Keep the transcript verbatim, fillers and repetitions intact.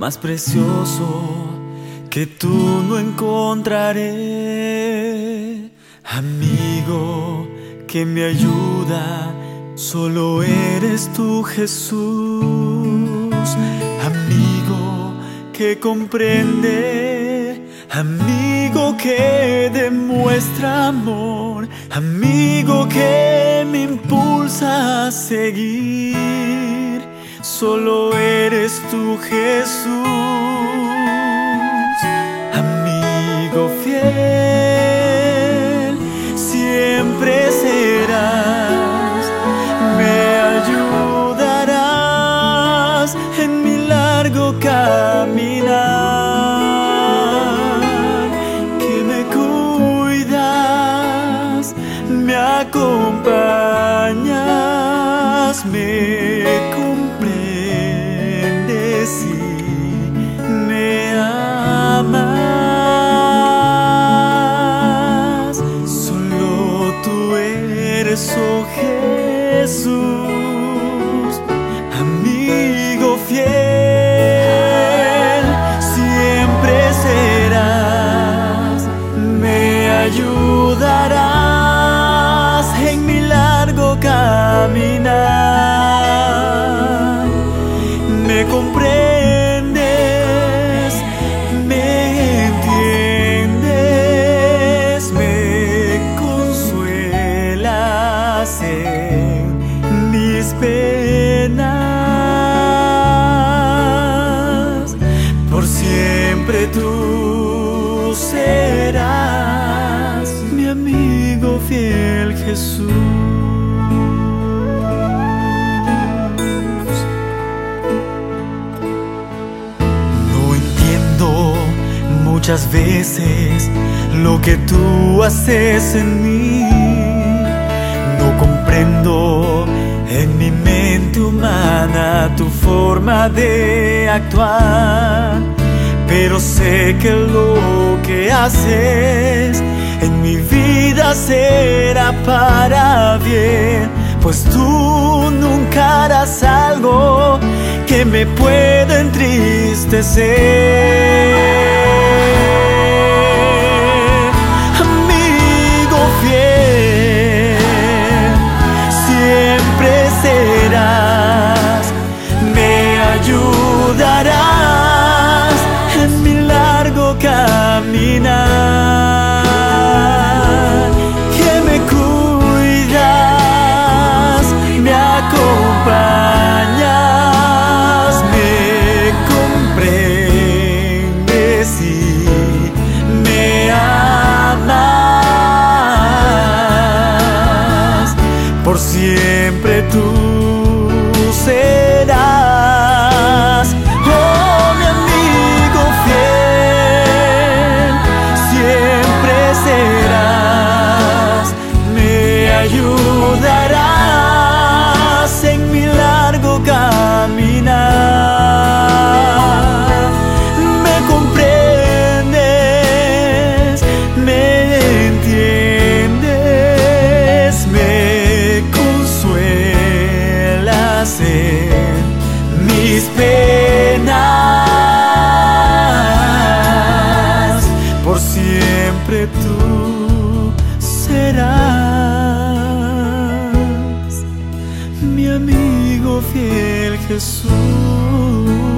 más precioso que tú no encontraré. Amigo que me ayuda, solo eres tú, Jesús. Amigo que comprende, amigo que demuestra amor, amigo que me impulsa a seguir. Solo eres tú, Jesús. Amigo fiel, siempre serás, me ayudarás en mi largo caminar, que me cuidas, me acompañas, me comprendes y me amas. Solo tú eres, oh Jesús, amigo fiel, siempre serás, me ayudarás en mi largo caminar, me comprendes, me entiendes, me consuelas en mis penas. Por siempre tú serás mi amigo fiel, Jesús. Muchas veces lo que tú haces en mí, no comprendo en mi mente humana tu forma de actuar, pero sé que lo que haces en mi vida será para bien, pues tú nunca harás algo que me pueda entristecer. Serás, me ayudarás en mi largo caminar, que me cuidas, me acompañas, me comprendes y me amas. Por siempre tú serás, oh mi amigo fiel, siempre serás, me ayudarás en mi largo caminar, me comprendes, me entiendes, me en mis penas. Por siempre tú serás mi amigo fiel, Jesús.